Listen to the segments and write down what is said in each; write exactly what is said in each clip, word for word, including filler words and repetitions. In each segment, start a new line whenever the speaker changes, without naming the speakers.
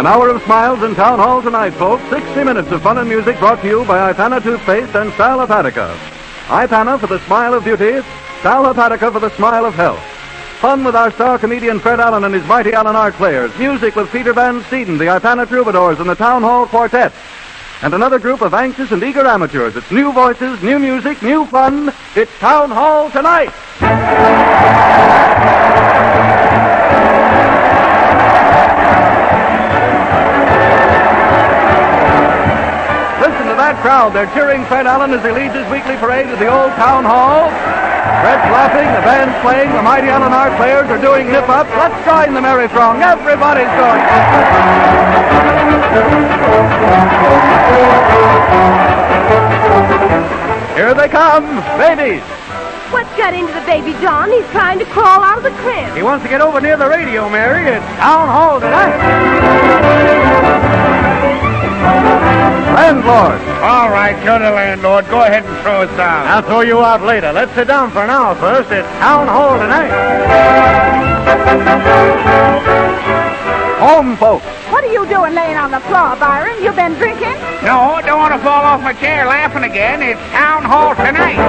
An hour of smiles in Town Hall tonight, folks. sixty minutes of fun and music brought to you by Ipana Toothpaste and Sal Hepatica. Ipana for the smile of beauty, Sal Hepatica for the smile of health. Fun with our star comedian Fred Allen and his mighty Allen Art Players. Music with Peter Van Steeden, the Ipana Troubadours, and the Town Hall Quartet. And another group of anxious and eager amateurs. It's new voices, new music, new fun. It's Town Hall tonight. Listen to that crowd. They're cheering Fred Allen as he leads his weekly parade to the old Town Hall. Fred's laughing, the band's playing, the mighty Allen Art Players are doing hip-ups. Let's join the merry throng. Everybody's going. Here they come, babies.
What's got into the baby, John? He's trying to crawl out of the crib.
He wants to get over near the radio, Mary. It's Town Hall tonight. Landlord.
All right, you're the landlord. Go ahead and throw us out.
I'll throw you out later. Let's sit down for an hour first. It's Town Hall tonight. Home folks.
What are you doing laying on the floor, Byron? You been drinking?
No, don't want to fall off my chair laughing again. It's Town Hall tonight.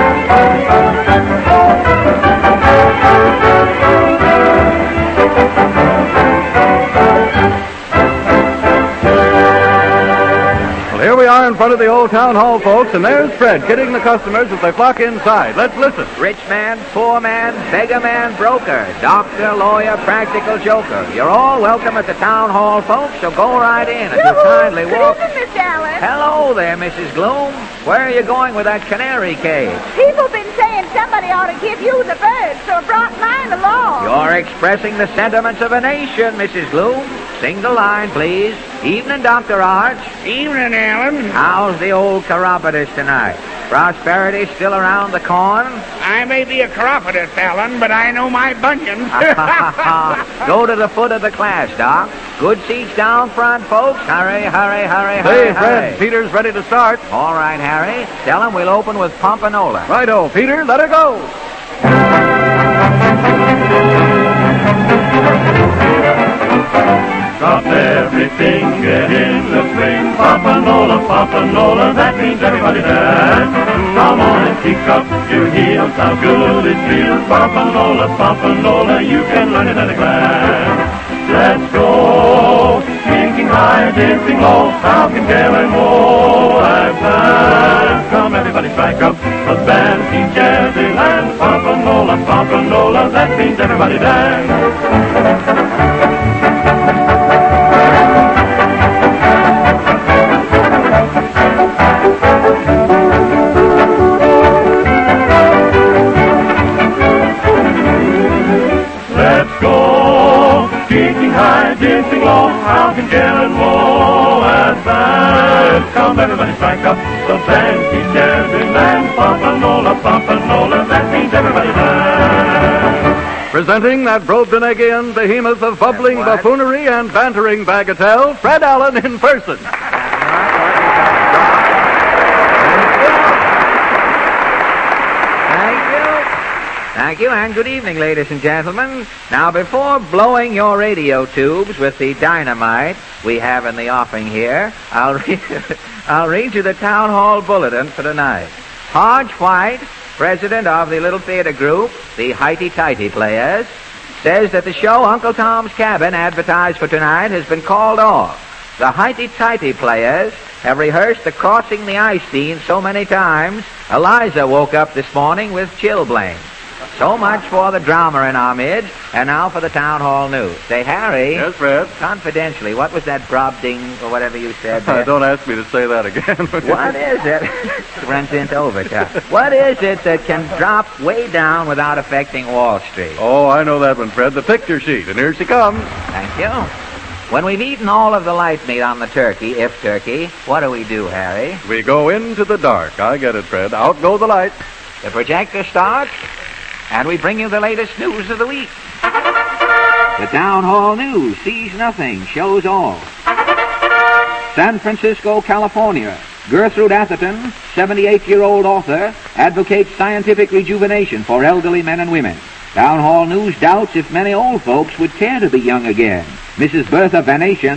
Here we are in front of the old Town Hall, folks, and there's Fred kidding the customers as they flock inside. Let's listen.
Rich man, poor man, beggar man, broker, doctor, lawyer, practical joker. You're all welcome at the Town Hall, folks, so go right in and just kindly walk.
Good evening, Miss Allen.
Hello there, Missus Gloom. Where are you going with that canary cage?
People been saying somebody ought to give you the bird, so I brought mine along.
You're expressing the sentiments of a nation, Missus Gloom. Sing the line, please. Evening, Doctor Arch.
Evening, Alan.
How's the old chiropodist tonight? Prosperity still around the corn?
I may be a chiropodist, Alan, but I know my bunions.
Go to the foot of the class, Doc. Good seats down front, folks. Hurry, hurry, hurry,
Hey,
hurry,
Fred,
hurry.
Peter's ready to start.
All right, Harry. Tell him we'll open with Pompanola.
Righto, Peter, let her go.
Drop everything, get in the swing. Pompanola, Pompanola, that means everybody dance. Come on and kick up your heels, how good it feels. Pompanola, Pompanola, you can learn it at a glance. Let's go, kicking high, dancing low, how can Gary Moore advance? Come everybody strike up, the band teach every land. Pompanola, Pompanola, that means everybody dance. Dancing low, how can Garen Moore advance? Come everybody strike up, the band keeps every man. Pompanola, Pompanola, that means everybody dance.
Presenting that Brobdingnagian behemoth of bubbling
What?
buffoonery and bantering bagatelle, Fred Allen in person.
Thank you, and good evening, ladies and gentlemen. Now, before blowing your radio tubes with the dynamite we have in the offing here, I'll read, I'll read you the Town Hall bulletin for tonight. Hodge White, president of the little theater group, the Highty-Tighty Players, says that the show Uncle Tom's Cabin advertised for tonight has been called off. The Highty-Tighty Players have rehearsed the crossing the ice scene so many times, Eliza woke up this morning with chilblains. So much for the drama in our midst, and now for the Town Hall news. Say, Harry.
Yes, Fred?
Confidentially, what was that Brobding or whatever you said there?
Don't ask me to say that again.
What is it? Runs into overtime. What is it that can drop way down without affecting Wall Street?
Oh, I know that one, Fred. The picture sheet. And here she comes.
Thank you. When we've eaten all of the light meat on the turkey, if turkey, what do we do, Harry?
We go into the dark. I get it, Fred. Out go the lights.
The projector starts, and we bring you the latest news of the week. The Town Hall News sees nothing, shows all. San Francisco, California. Gertrude Atherton, seventy-eight-year-old author, advocates scientific rejuvenation for elderly men and women. Town Hall News doubts if many old folks would care to be young again. Missus Bertha Venetian,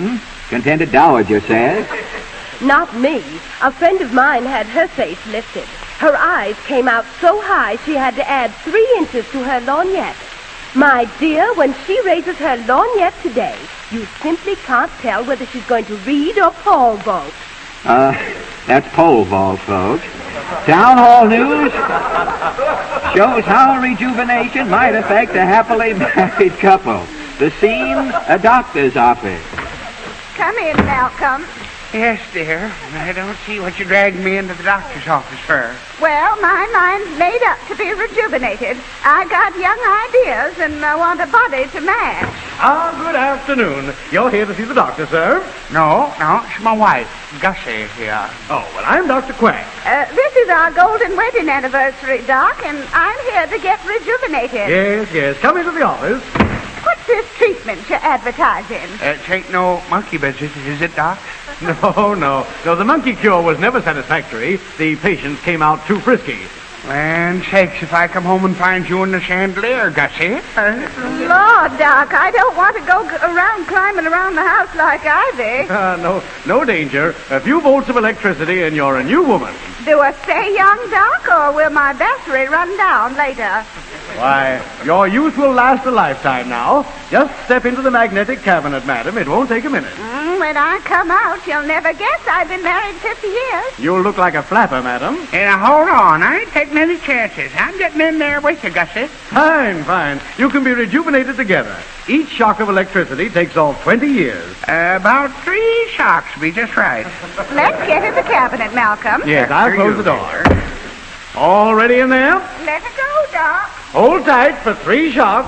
Contented dowager says.
Not me. A friend of mine had her face lifted. Her eyes came out so high she had to add three inches to her lorgnette. My dear, when she raises her lorgnette today, you simply can't tell whether she's going to read or pole vault.
Uh, that's pole vault, folks. Town Hall News shows how rejuvenation might affect a happily married couple. The scene, a doctor's office.
Come in, Malcolm.
Yes, dear. I don't see what you dragged me into the doctor's office for.
Well, my mind's made up to be rejuvenated. I got young ideas and I want a body to match.
Ah, good afternoon. You're here to see the doctor, sir?
No, no, it's my wife, Gussie, here.
Oh, well, I'm Doctor Quack.
Uh, this is our golden wedding anniversary, Doc, and I'm here to get rejuvenated.
Yes, yes. Come into the office.
What's this treatment you're advertising?
Uh, it ain't no monkey business, is it, Doc?
No, no. No, the monkey cure was never satisfactory. The patients came out too frisky.
Land sakes, if I come home and find you in the chandelier, Gussie. Uh,
Lord, Doc, I don't want to go g- around climbing around the house like Ivy.
Uh, no, no danger. A few volts of electricity and you're a new woman.
Do I stay young, Doc, or will my battery run down later?
Why, your youth will last a lifetime now. Just step into the magnetic cabinet, madam. It won't take a minute.
Mm, when I come out, you'll never guess I've been married fifty years.
You'll look like a flapper, madam.
Hey, now, hold on. I ain't taking any chances. I'm getting in there with you, Gussie.
Fine, fine. You can be rejuvenated together. Each shock of electricity takes off twenty years.
Uh, about three shocks will be just right.
Let's get in the cabinet, Malcolm.
Yes, I'll
After
close
you,
the door. All ready in there?
Let it go, Doc.
Hold tight for three shocks.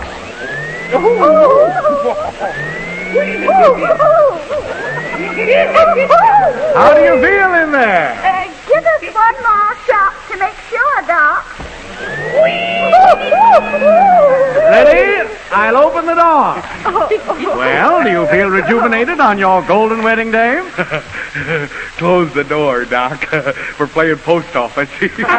How do you feel in there?
Uh, give us one more shot to make sure, Doc.
Ready? I'll open the door. Well, do you feel rejuvenated on your golden wedding day?
Close the door, Doc. We're playing post office.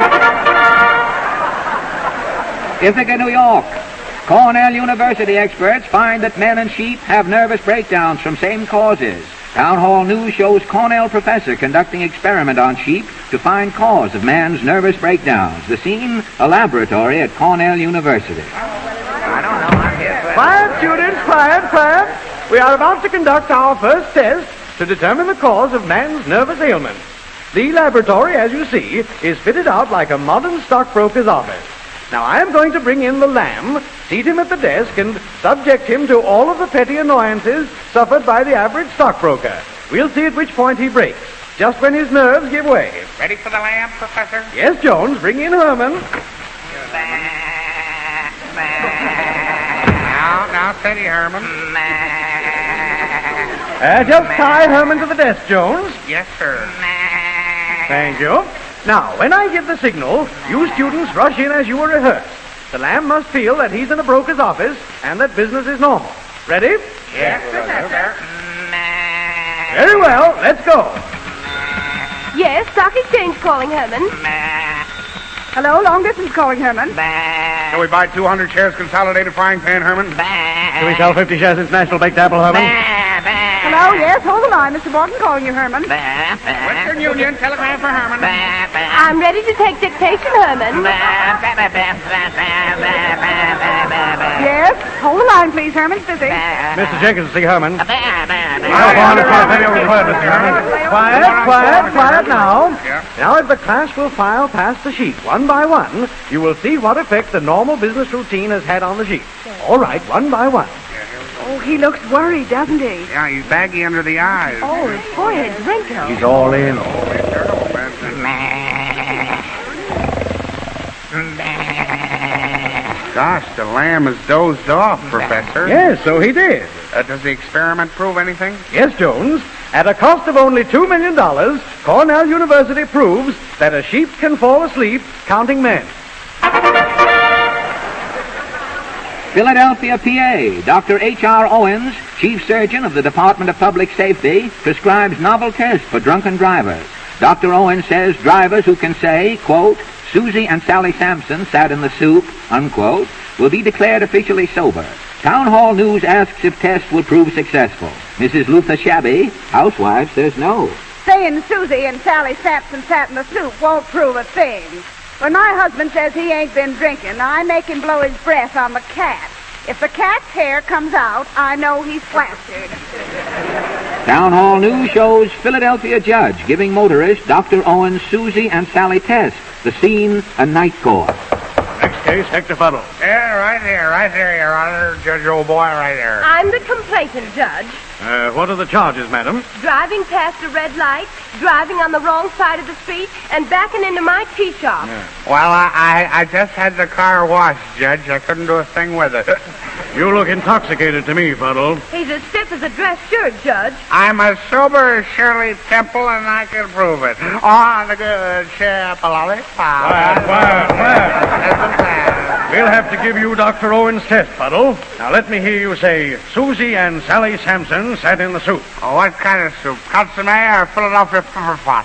Ithaca, New York. Cornell University experts find that men and sheep have nervous breakdowns from same causes. Town Hall News shows Cornell professor conducting experiment on sheep to find cause of man's nervous breakdowns. The scene, a laboratory at Cornell University. I don't know. I'm here for...
Quiet, students, quiet, quiet. We are about to conduct our first test to determine the cause of man's nervous ailments. The laboratory, as you see, is fitted out like a modern stockbroker's office. Now, I am going to bring in the lamb, seat him at the desk, and subject him to all of the petty annoyances suffered by the average stockbroker. We'll see at which point he breaks, just when his nerves give way.
Ready for the lamb, Professor?
Yes, Jones, bring in Herman.
Now, now, steady, Herman.
Uh, just tie Herman to the desk, Jones.
Yes, sir.
Thank you. Now, when I give the signal, you students rush in as you were rehearsed. The lamb must feel that he's in a broker's office and that business is normal. Ready?
Yes, Professor.
Very well, let's go.
Yes, Stock Exchange calling, Herman.
Hello, long distance calling, Herman.
Can we buy two hundred shares Consolidated Frying Pan, Herman?
Can we sell fifty shares International Baked Apple, Herman?
Hello, yes, hold the line. Mister Morton calling you, Herman.
Western Union, telegram for Herman.
I'm ready to take dictation, Herman.
Yes, hold the line, please. Herman's busy.
Mister Jenkins, see Herman.
I'll
Quiet, quiet, quiet now.
Yeah.
Now, as the class will file past the sheet one by one, you will see what effect the normal business routine has had on the sheet. All right, one by one.
Oh, he looks worried, doesn't he?
Yeah, he's baggy under the eyes.
Oh, his forehead's wrinkled.
He's all in.
Gosh, the lamb has dozed off, Professor.
Yes, so he did.
Uh, does the experiment prove anything?
Yes, Jones. At a cost of only two million dollars, Cornell University proves that a sheep can fall asleep counting men.
Philadelphia, P A. Doctor H R Owens, chief surgeon of the Department of Public Safety, prescribes novel tests for drunken drivers. Doctor Owens says drivers who can say, quote, Susie and Sally Sampson sat in the soup, unquote, will be declared officially sober. Town Hall News asks if tests will prove successful. Missus Luther Shabby, housewife, says no.
Saying Susie and Sally Sampson sat in the soup won't prove a thing. When my husband says he ain't been drinking, I make him blow his breath on the cat. If the cat's hair comes out, I know he's plastered.
Town Hall News shows Philadelphia judge giving motorist Doctor Owen, Susie, and Sally tests. The scene, a night court.
Next case, Hector Fuddle.
Yeah, right here, right here, Your Honor. Judge, old boy, right there.
I'm the complainant, Judge.
Uh, what are the charges, madam?
Driving past a red light, driving on the wrong side of the street, and backing into my tea shop.
Yeah.
Well, I, I, I just had the car washed, Judge. I couldn't do a thing with it.
You look intoxicated to me, Fuddle.
He's as stiff as a dress shirt, Judge.
I'm as sober as Shirley Temple, and I can prove it. On the good ship, a lollipop.
Quiet, quiet, quiet. We'll have to give you Doctor Owen's test, Fuddle. Now let me hear you say, Susie and Sally Sampson sat in the soup.
Oh, what kind of soup? Consomme or Philadelphia pepper pot?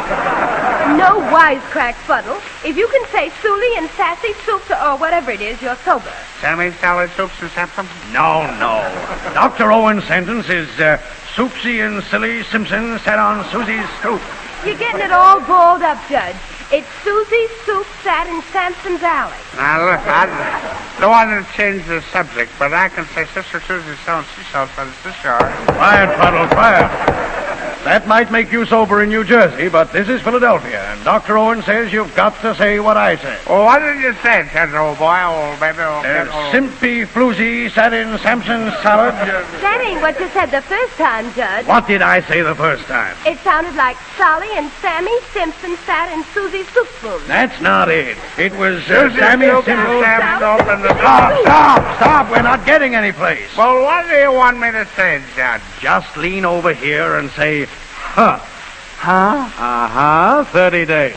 No wisecrack, Fuddle. If you can say Sulie and Sassy soups or whatever it is, you're sober.
Sammy, Sally, soups, and Sampson?
No, no. Doctor Owen's sentence is, uh, Soupsy and Silly Simpson sat on Susie's soup.
You're getting it all balled up, Judge. It's Susie's soup sat in Sampson's alley.
Now, look, I don't want to change the subject, but I can say Sister Susie's selling seashells on the seashore.
Quiet, Fuddle, quiet. That might make you sober in New Jersey, but this is Philadelphia, and Doctor Owen says you've got to say what I say.
Well, what did you say, Judge, old boy, old baby, old kid,
Uh,
old...
Simpy Floozy sat in Sampson's salad.
That ain't what you said the first time, Judge.
What did I say the first time?
It sounded like Solly and Sammy Simpson sat in Susie's soup spoon.
That's not it. It was uh,
Susie
Sammy
Silk
Simpson.
and Sam Soap and the...
Stop, stop, stop. We're not getting any place.
Well, what do you want me to say, Judge?
Just lean over here and say, huh. Huh? Uh-huh. Thirty days.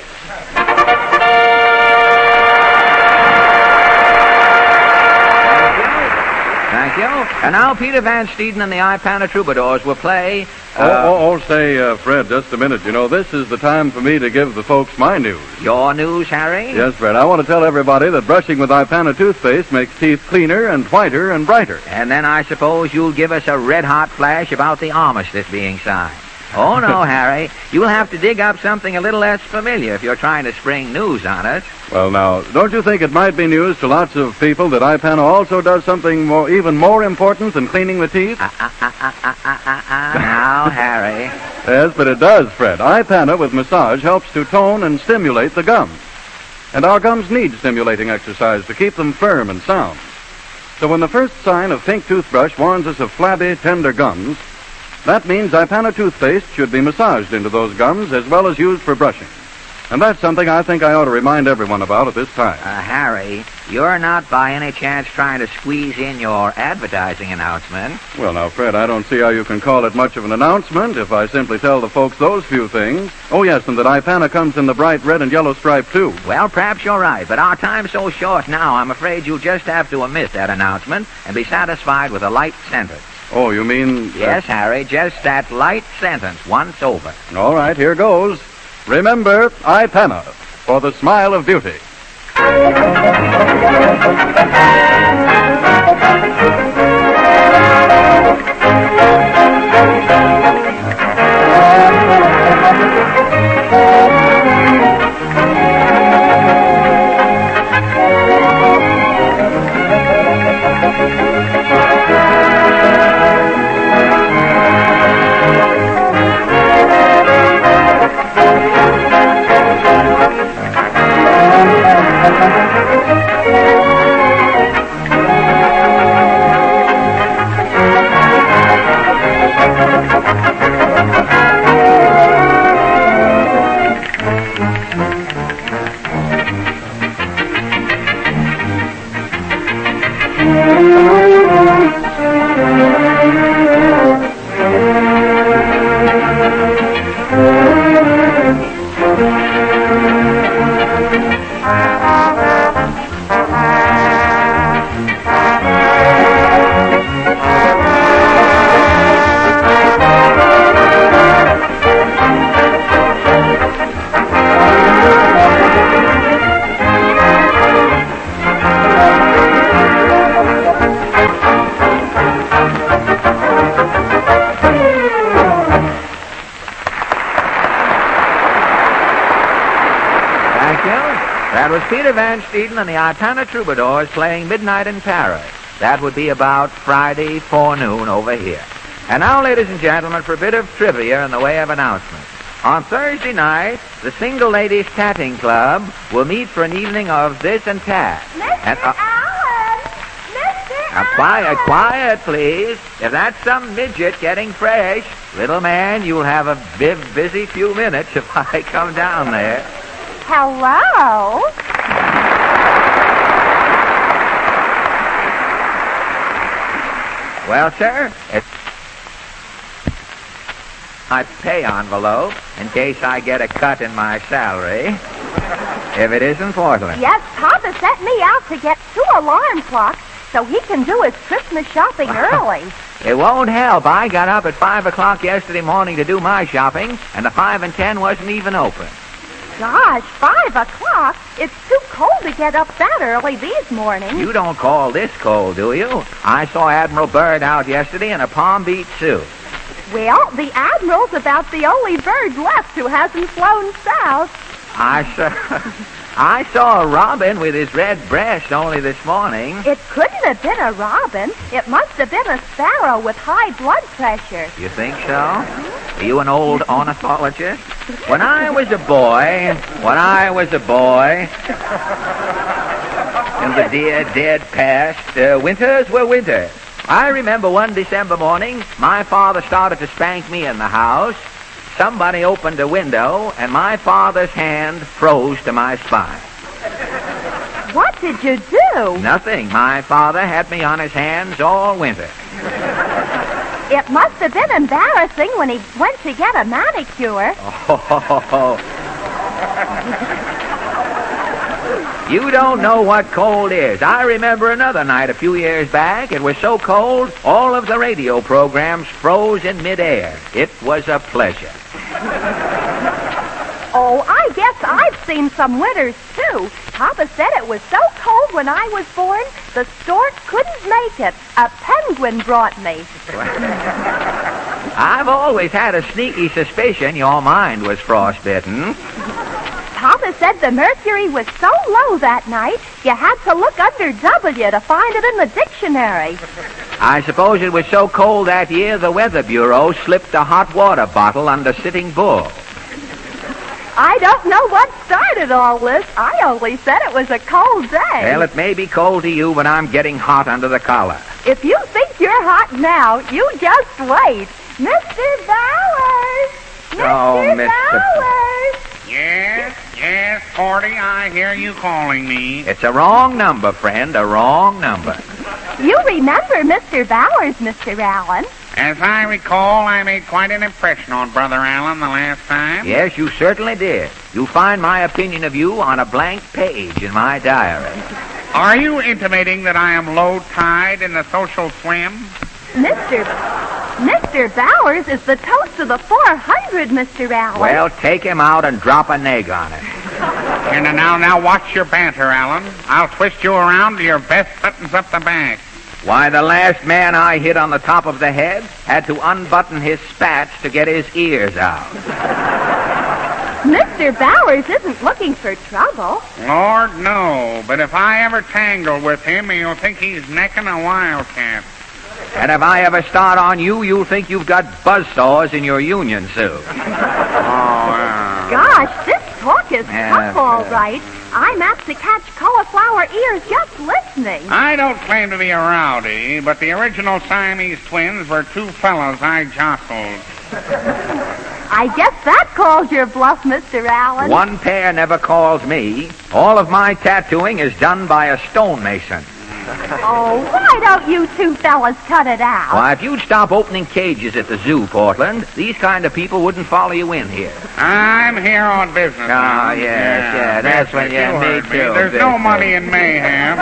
Thank you. And now Peter Van Steeden and the Ipana Troubadours will play...
Oh, oh, oh, say, uh, Fred, just a minute. You know, this is the time for me to give the folks my news.
Your news, Harry?
Yes, Fred, I want to tell everybody that brushing with Ipana toothpaste makes teeth cleaner and whiter and brighter.
And then I suppose you'll give us a red-hot flash about the armistice being signed. Oh, no, Harry. You'll have to dig up something a little less familiar if you're trying to spring news on us.
Well, now, don't you think it might be news to lots of people that Ipana also does something more, even more important than cleaning the teeth?
Ah, ah, ah, ah, ah, ah, ah, ah. Now, Harry.
Yes, but it does, Fred. Ipana with massage helps to tone and stimulate the gums. And our gums need stimulating exercise to keep them firm and sound. So when the first sign of pink toothbrush warns us of flabby, tender gums, that means Ipana toothpaste should be massaged into those gums as well as used for brushing. And that's something I think I ought to remind everyone about at this time.
Uh, Harry, you're not by any chance trying to squeeze in your advertising announcement.
Well, now, Fred, I don't see how you can call it much of an announcement if I simply tell the folks those few things. Oh, yes, and that Ipana comes in the bright red and yellow stripe, too.
Well, perhaps you're right, but our time's so short now, I'm afraid you'll just have to omit that announcement and be satisfied with a light sentence.
Oh, you mean... uh,
Yes, Harry, just that light sentence once over.
All right, here goes. Remember, Ipana, for the smile of beauty.
That was Peter Van Steeden and the Ipana Troubadours playing Midnight in Paris. That would be about Friday forenoon over here. And now, ladies and gentlemen, for a bit of trivia in the way of announcements. On Thursday night, the Single Ladies Tatting Club will meet for an evening of this and that.
Mister
And, uh,
Allen! Mister
Now,
Allen!
quiet, quiet, please. If that's some midget getting fresh, little man, you'll have a big, busy few minutes if I come down there.
Hello?
Well, sir, it's my pay envelope in case I get a cut in my salary. If it isn't Portland.
Yes, Papa sent me out to get two alarm clocks so he can do his Christmas shopping early.
It won't help. I got up at five o'clock yesterday morning to do my shopping, and the five and ten wasn't even open.
Gosh, five o'clock? It's too cold to get up that early these mornings.
You don't call this cold, do you? I saw Admiral Byrd out yesterday in a Palm Beach suit.
Well, the Admiral's about the only bird left who hasn't flown south.
I saw, I saw a robin with his red breast only this morning.
It couldn't have been a robin. It must have been a sparrow with high blood pressure.
You think so? Are you an old ornithologist? When I was a boy, when I was a boy, in the dear dead past, uh, winters were winters. I remember one December morning, my father started to spank me in the house. Somebody opened a window, and my father's hand froze to my spine.
What did you do?
Nothing. My father had me on his hands all winter.
It must have been embarrassing when he went to get a manicure.
Oh, you don't know what cold is. I remember another night a few years back. It was so cold, all of the radio programs froze in midair. It was a pleasure.
Oh, I guess I've seen some winters, too. Papa said it was so cold when I was born, the stork couldn't make it. A penguin brought me.
I've always had a sneaky suspicion your mind was frostbitten.
Papa said the mercury was so low that night, you had to look under W to find it in the dictionary.
I suppose it was so cold that year the Weather Bureau slipped a hot water bottle under Sitting Bull.
I don't know what started all this. I only said it was a cold day.
Well, it may be cold to you, but I'm getting hot under the collar.
If you think you're hot now, you just wait. Mister Bowers! Mister
Oh, Mister
Bowers!
Yes, yes, Porty, I hear you calling me.
It's a wrong number, friend, a wrong number.
You remember Mister Bowers, Mister Allen.
As I recall, I made quite an impression on Brother Allen the last time.
Yes, you certainly did. You find my opinion of you on a blank page in my diary.
Are you intimating that I am low tide in the social swim?
Mister Mister Bowers is the toast of the four hundred, Mister Allen.
Well, take him out and drop a neg on it.
And now, now, watch your banter, Allen. I'll twist you around till your vest buttons up the back.
Why, the last man I hit on the top of the head had to unbutton his spats to get his ears out.
Mister Bowers isn't looking for trouble.
Lord, no. But if I ever tangle with him, he'll think he's necking a wildcat.
And if I ever start on you, you'll think you've got buzzsaws in your union suit.
Oh, yeah.
Gosh, this talk is
Yeah,
tough, all
yeah.
right. I'm apt to catch cauliflower ears just listening.
I don't claim to be a rowdy, but the original Siamese twins were two fellows I jostled.
I guess that calls your bluff, Mister Allen.
One pair never calls me. All of my tattooing is done by a stonemason.
Oh, why don't you two fellas cut it out?
Why, if you'd stop opening cages at the zoo, Portland, these kind of people wouldn't follow you in here.
I'm here on business.
Ah,
now.
yes, yeah, that's what-
business,
yeah,
you
me
heard
too,
There's no
business.
money in mayhem.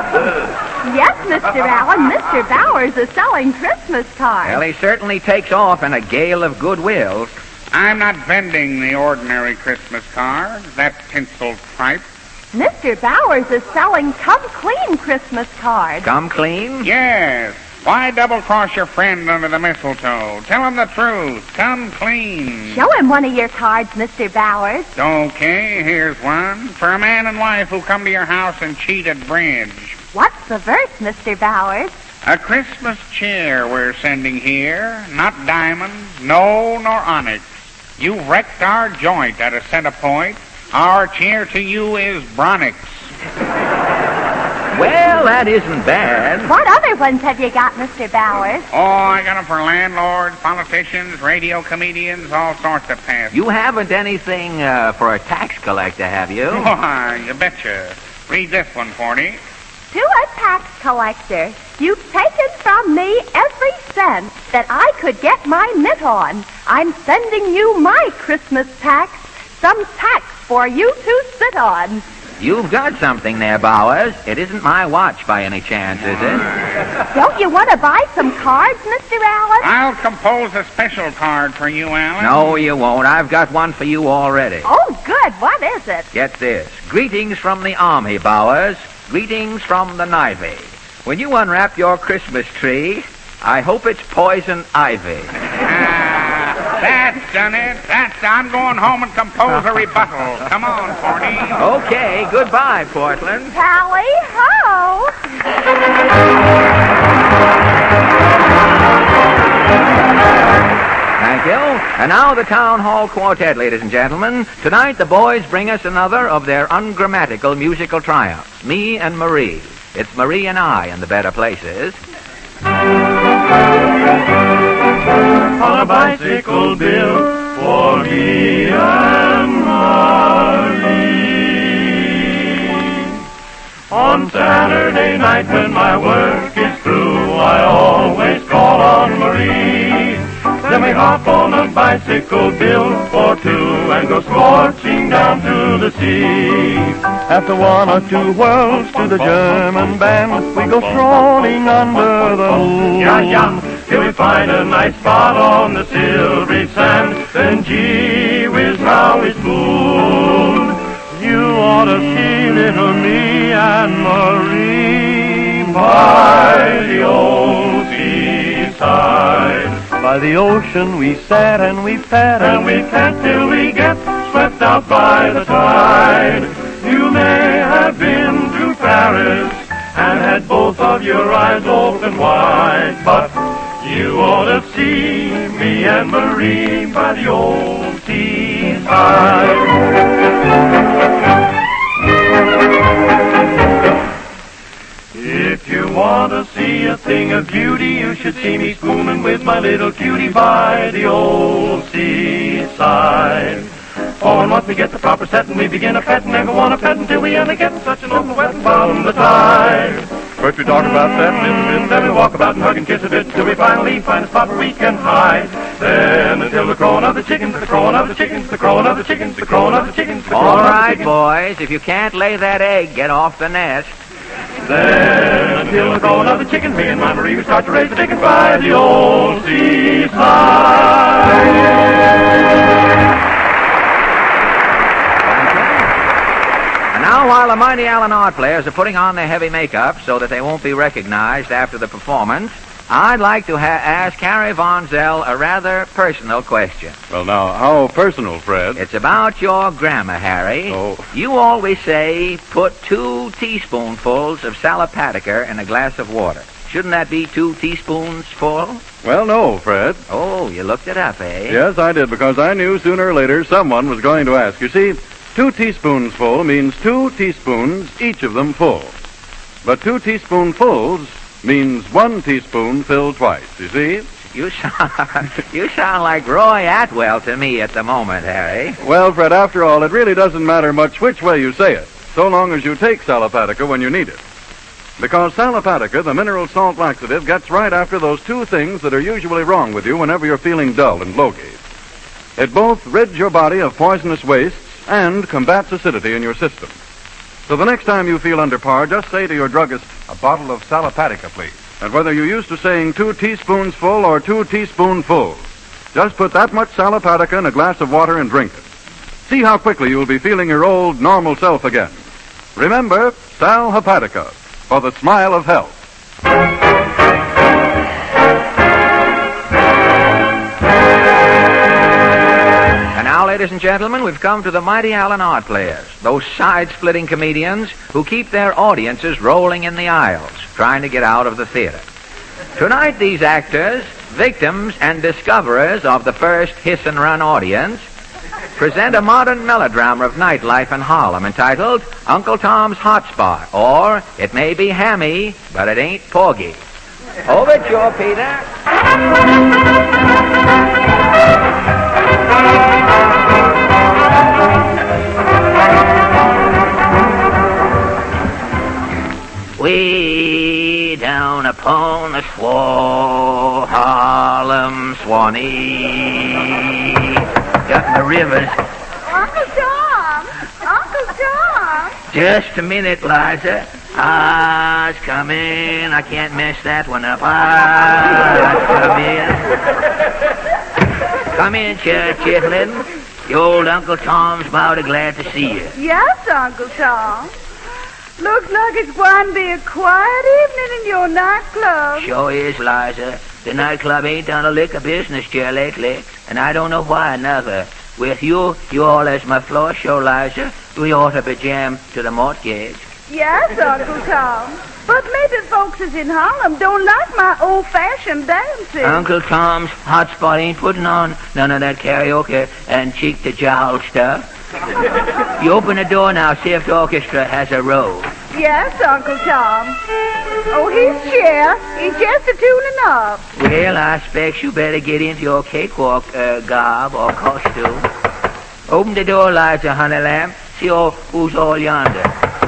Yes, Mister Allen, Mister Bowers is selling Christmas cards.
Well, he certainly takes off in a gale of goodwill.
I'm not vending the ordinary Christmas card, that tinsel tripe.
Mister Bowers is selling Come Clean Christmas cards.
Come clean?
Yes, Why double-cross your friend under the mistletoe? Tell him the truth. Come clean.
Show him one of your cards, Mister Bowers.
Okay, here's one. For a man and wife who come to your house and cheat at bridge.
What's the verse, Mister Bowers?
A Christmas cheer we're sending here. Not diamonds, no, nor onyx. You've wrecked our joint at a center point. Our cheer to you is Bronix.
Well, that isn't bad.
What other ones have you got, Mister Bowers?
Oh, I got them for landlords, politicians, radio comedians, all sorts of pests.
You haven't anything uh, for a tax collector, have you?
Why, you betcha. Read this one, Forty.
To a tax collector, you've taken from me every cent that I could get my mitt on. I'm sending you my Christmas tax, some tax for you to sit on.
You've got something there, Bowers. It isn't my watch by any chance, is it?
Don't you want to buy some cards, Mister Allen?
I'll compose a special card for you, Alan.
No, you won't. I've got one for you already.
Oh, good. What is it?
Get this. Greetings from the Army, Bowers. Greetings from the Navy. When you unwrap your Christmas tree, I hope it's poison ivy.
Ah, that's done it. That's. I'm going home and compose a rebuttal. Come on, Forty.
Okay, goodbye, Portland.
Tally ho!
Thank you. And now the Town Hall Quartet, ladies and gentlemen. Tonight the boys bring us another of their ungrammatical musical triumphs. Me and Marie. It's Marie and I in the better places.
On a bicycle built for me and Marie. On Saturday night when my work is through, I always call on Marie. Then we hop on a bicycle built for two and go scorching down to the sea. After one or two whirls to the German band, we go strolling under the moon. Yeah, yeah, till we find a nice spot on the silvery sand. Then gee whiz, how we spoon. You ought to see little me and Marie by the old seaside. By the ocean we sat and we pat and we pat till we get swept out by the tide. You may have been to Paris and had both of your eyes open wide, but you ought to see me and Marie by the old seaside. If you want to see a thing of beauty, you should see me spooning with my little cutie by the old seaside. Oh, and once we get the proper setting, we begin a petting, never want to pet until we end up getting such an awful wet bottom the tide. First we talk about setting in the bit, then we walk about and hug and kiss a bit, till we finally find a spot where we can hide. Then until the crowing of the chickens, the crowing of the chickens, the crowing of the chickens, the crowing of the chickens, the crowing
All
of the
right,
chickens.
boys. If you can't lay that egg, get off the nest.
Then, until the crowing of the chickens, me and my Marie, we start to raise the chickens by the old seaside.
And now, while the mighty Allen Art players are putting on their heavy makeup so that they won't be recognized after the performance, I'd like to ha- ask Harry Von Zell a rather personal question.
Well, now, how personal, Fred?
It's about your grammar, Harry.
Oh.
You always say, put two teaspoonfuls of Salapatica in a glass of water. Shouldn't that be two teaspoons full?
Well, no, Fred.
Oh, you looked it up, eh?
Yes, I did, because I knew sooner or later someone was going to ask. You see, two teaspoons full means two teaspoons, each of them full. But two teaspoonfuls means one teaspoon filled twice, you see?
You sound, you sound like Roy Atwell to me at the moment, Harry.
Well, Fred, after all, it really doesn't matter much which way you say it, so long as you take Salapatica when you need it. Because Salapatica, the mineral salt laxative, gets right after those two things that are usually wrong with you whenever you're feeling dull and low-gauge. It both rids your body of poisonous wastes and combats acidity in your system. So the next time you feel under par, just say to your druggist, a bottle of Salapatica, please. And whether you're used to saying two teaspoons full or two teaspoonfuls, just put that much Salapatica in a glass of water and drink it. See how quickly you'll be feeling your old, normal self again. Remember, Sal Hepatica, for the smile of health.
Now, ladies and gentlemen, we've come to the Mighty Allen Art Players, those side-splitting comedians who keep their audiences rolling in the aisles, trying to get out of the theater. Tonight, these actors, victims and discoverers of the first hiss-and-run audience, present a modern melodrama of nightlife in Harlem entitled Uncle Tom's Hot Spot, or It May Be Hammy, but It Ain't Porgy. Overture, Peter. Way down upon the swore, Harlem Swanee, got the rivers.
Uncle Tom! Uncle Tom!
Just a minute, Liza. I's coming. I can't mess that one up. I's coming. Come in, Ch- Chitlin. Your old Uncle Tom's mighty glad to see you.
Yes, Uncle Tom. Looks like it's going to be a quiet evening in your nightclub.
Sure is, Liza. The nightclub ain't done a lick of business here lately, and I don't know why, neither. With you, you all as my floor show, Liza, we ought to be jammed to the mortgage.
Yes, Uncle Tom. But maybe folks is in Harlem don't like my old-fashioned dancing.
Uncle Tom's hot spot ain't putting on none of that karaoke and cheek-to-jowl stuff. You open the door now, see if the orchestra has a row.
Yes, Uncle Tom. Oh, he's here. He's just a-tuning up.
Well, I expect you better get into your cakewalk uh, garb or costume. Open the door, Liza, honey lamb. See all, who's all yonder.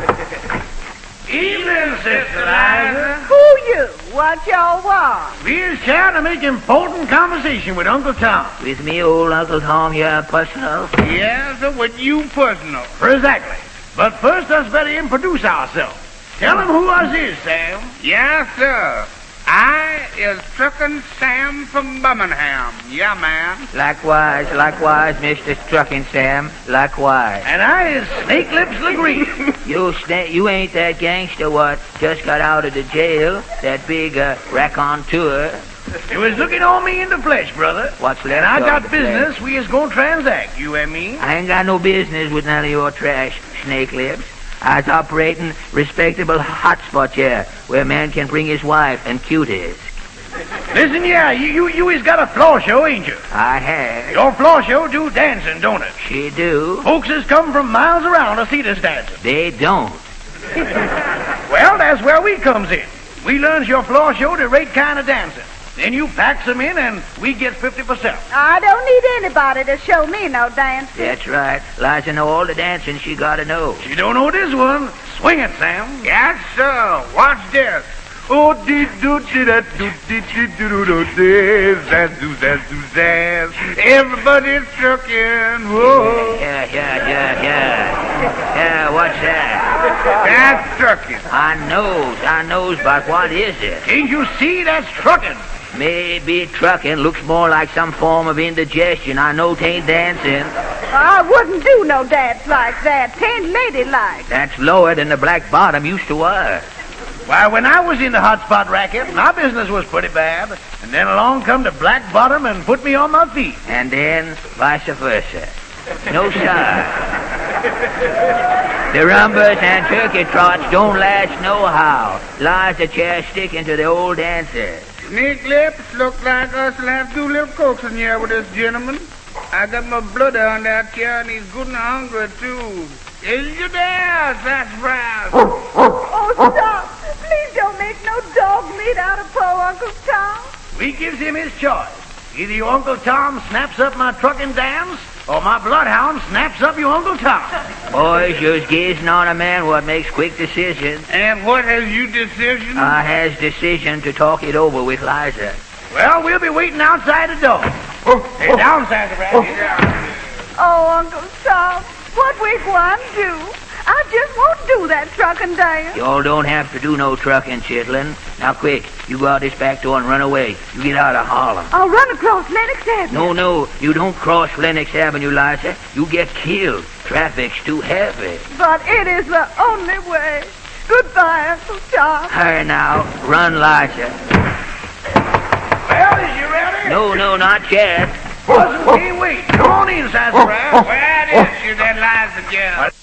Evening, Sister Liza.
Who you? What y'all want?
We're trying to make important conversation with Uncle Tom.
With me, old Uncle Tom here, personal?
Yes, sir, with you personal.
Exactly. But first, us better introduce ourselves. Tell him who us is, Sam.
Yes, sir. I is Truckin' Sam from Birmingham. Yeah, man.
Likewise, likewise, Mister Truckin' Sam. Likewise.
And I is Snake Lips Legree.
You sna- you ain't that gangster what just got out of the jail, that big uh, raconteur.
It was looking on me in the flesh, brother.
What's left
And I
of
got
the
business
flesh?
we is going to transact, you and me.
I ain't got no business with none of your trash, Snake Lips. I's operating respectable hotspot here, where a man can bring his wife and cuties.
Listen, yeah, you, you, you is got a floor show, ain't you?
I have.
Your floor show do dancing, don't it?
She do.
Folks has come from miles around to see this dancing.
They don't.
Well, that's where we comes in. We learns your floor show the right kind of dancing. Then you packs them in and we get fifty percent.
I don't need anybody to show me no dancing.
That's right. Liza know all the dancing she gotta know.
She don't know this one. Swing it, Sam.
Yes, sir. Watch this.
Oh, dee doo dee da doo dee dee doo doo doo dee zaz doo zaz doo zaz.
Everybody's trucking. Whoa.
Yeah, yeah, yeah, yeah. Yeah, what's that?
That's trucking.
I knows, I knows, but what is it?
Can't you see that's trucking?
Maybe trucking looks more like some form of indigestion. I know 'tain't dancing.
I wouldn't do no dance like that. Tain't ladylike.
That's lower than the black bottom used to was.
Why, when I was in the hot spot racket, my business was pretty bad. And then along come the black bottom and put me on my feet.
And then vice versa. No, sir. The rumbas and turkey trots don't last nohow. Lies the chair sticking to the old dancers.
Snake Lips, look like us will have to do a little coaxing here with this gentleman. I got my blood on that chair and he's good and hungry, too. Is you there, Sassafras?
Oh, stop. Please don't make no dog meat out of poor Uncle Tom.
We gives him his choice. Either your Uncle Tom snaps up my trucking dams, or my bloodhound snaps up your Uncle Tom.
Boys, you's gazing on a man what makes quick decisions.
And what has you decision?
I has decision to talk it over with Liza.
Well, we'll be waiting outside the door. Hey, down, Sassafras.
Oh, Uncle Tom, what we going to do? I just won't do that trucking dance.
Y'all don't have to do no trucking, Chitlin. Now, quick, you go out this back door and run away. You get out of Harlem.
I'll run across Lenox Avenue.
No, no, you don't cross Lenox Avenue, Liza. You get killed. Traffic's too heavy.
But it is the only way. Goodbye, Uncle Tom.
Hurry now. Run, Liza.
Well, is you ready?
No, no, not yet.
Cousin, can't wait. Come on in, Sassafras.
Where it is, you dead Liza Jones?